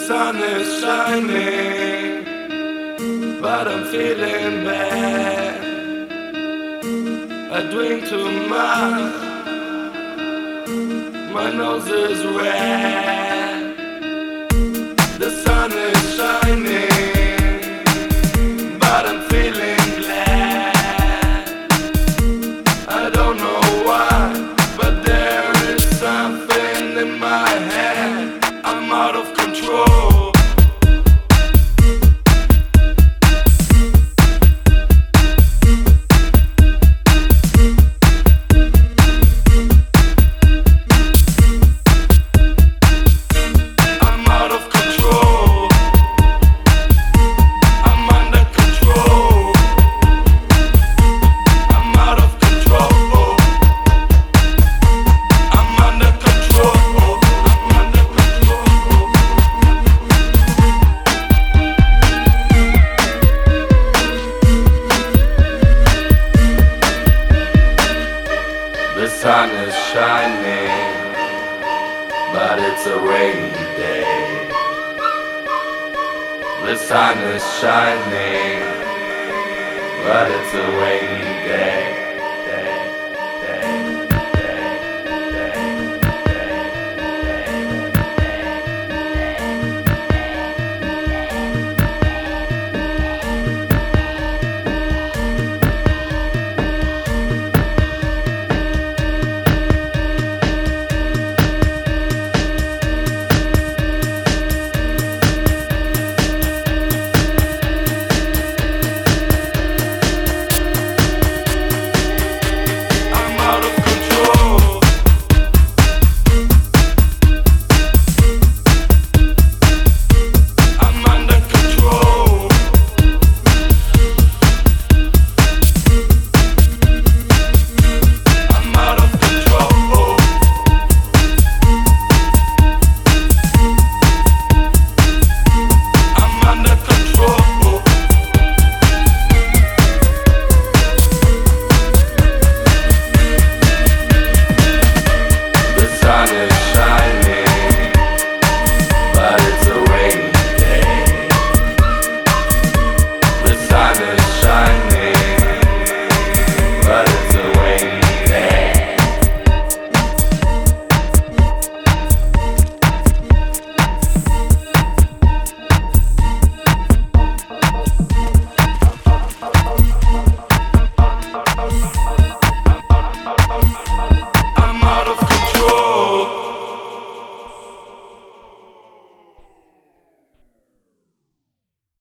sun is shining, but I'm feeling bad. I drink too much, my nose is red. The sun is shining, but I'm feeling glad. I don't know why, but there is something in my head. I'm out of control. The sun is shining, but it's a rainy day. The sun is shining, but it's a rainy day.